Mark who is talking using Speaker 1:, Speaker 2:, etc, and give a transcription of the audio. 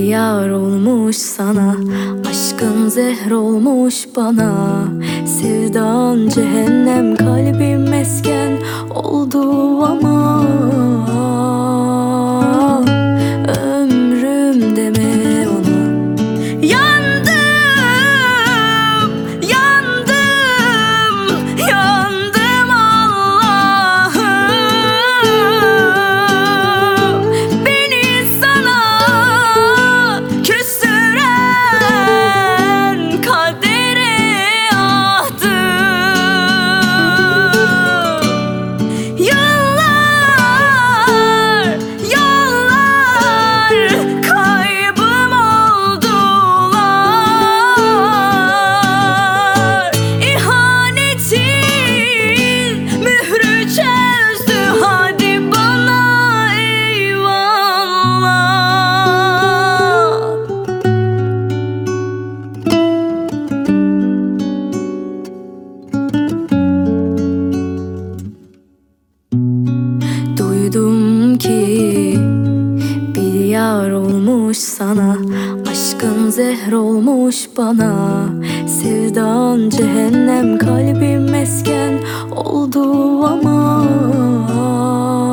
Speaker 1: yar olmuş sana, aşkın zehr olmuş bana. Sevdan cehennem, kalbim mesken oldu ama ömrüm deme ona. Yandım, yandım, yandım Allah'ım. Beni sana küstüren kadere ahdım. Yıllar, yıllar kaybım oldular. İhanetin mührü çözdü, hadi bana eyvallah. Duydum ki bir yar olmuş sana, aşkın zehr olmuş bana. Sevdan cehennem, kalbim mesken oldu ama